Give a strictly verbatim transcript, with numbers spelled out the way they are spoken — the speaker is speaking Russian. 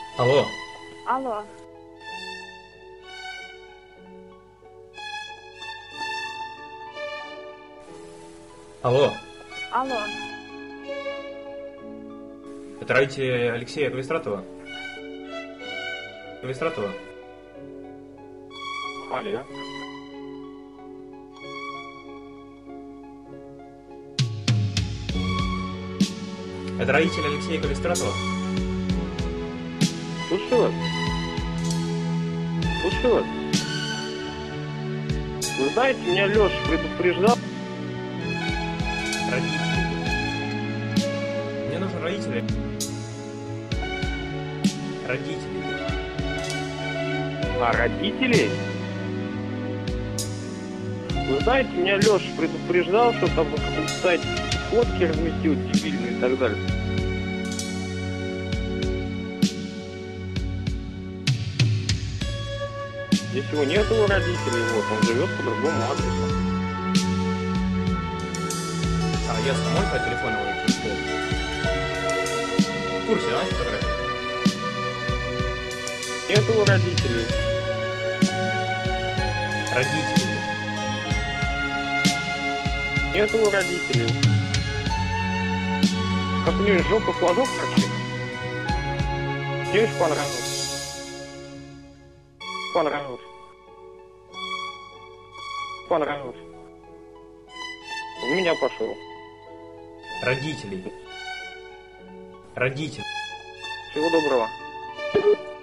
Алло. Алло. Алло. Алло. Это родители Алексея Калистратова? Калистратова? Алло. Это родители Алексея Калистратова? Слушаю вас. Слушаю вас. Вы знаете, меня Леша предупреждал. Родители. Мне нужны родители. Родители. А родителей? Вы знаете, меня Леша предупреждал, что там на каком-то сайте фотки разместил дебильные и так далее. Здесь его нет, его родителей, вот, он живет по другому адресу. А я самой по телефону его не пустил. В курсе, да, фотографии? Нет его родителей. Родители. Нет его родителей. Как у нее жопа флажок торчит. Девушка понравилось. Понравилось. Понравилось. В меня пошел. Родители. Родители. Всего доброго.